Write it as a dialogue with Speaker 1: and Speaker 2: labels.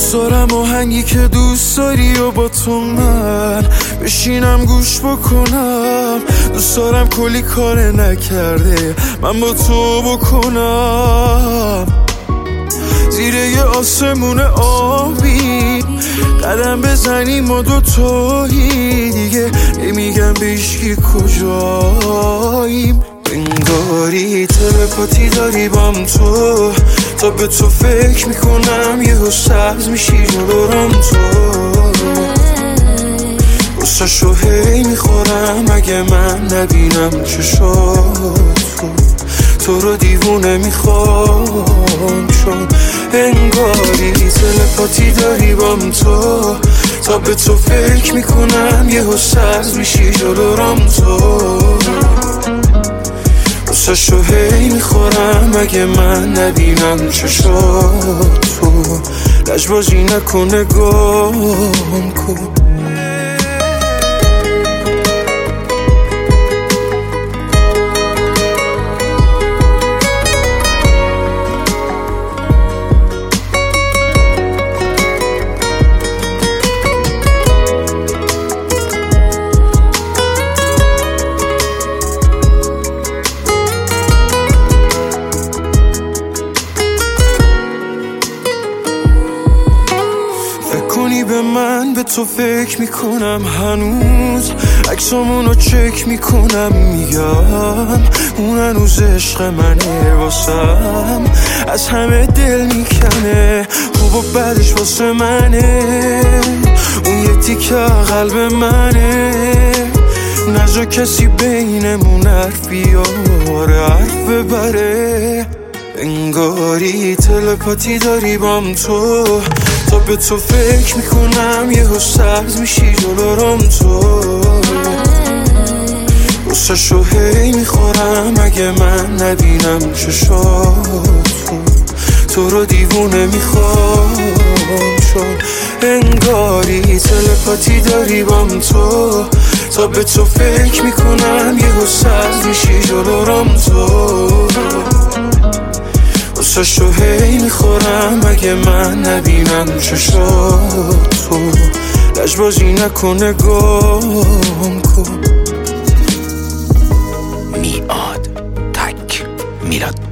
Speaker 1: دوست دارم آهنگی که دوست داری و با تو من بشینم گوش بکنم. دوست دارم کلی کار نکرده من با تو بکنم. زیر یه آسمون آبی قدم بزنیم ما دوتایی، دیگه نمیگم به هیچکی کجاییم. انگاری تلپاتی داری بام تو، تا به تو فکر میکنم یهو سبز میشی جلوم تو. غصه‌شو هی میخورم اگه من نبینم چشاتو، تو رو دیوونه میخوام. چون انگاری تلپاتی داری بام تو، تا به تو فکر میکنم یهو سبز میشی جلوم تو. غصه‌شو هی میخورم اگه من نبینم چشاتو، لجبازی نکن نگام کن. به من به تو فکر میکنم هنوز، عکسامونو چک میکنم میگم اون هنوز عشق منه واسم، از همه دل میکنه خوب و بعدش واسه منه. اون یه تیکه قلب منه، نجا کسی بینمون حرف بیاره حرف ببره. انگاری تلپاتی داری بام تو، تا به تو فکر میکنم یهو سبز میشی جلوم تو. غصه‌شو هی میخورم اگه من نبینم چشاتو، تو رو دیوونه میخوام. چون انگاری تلپاتی داری بام تو، تا به تو فکر میکنم یهو سبز میشی جلوم تو. غصه‌شو هی میخورم اگه من نبینم چشاتو، لجبازی نکن نگام کن.
Speaker 2: میاد تک میلاد.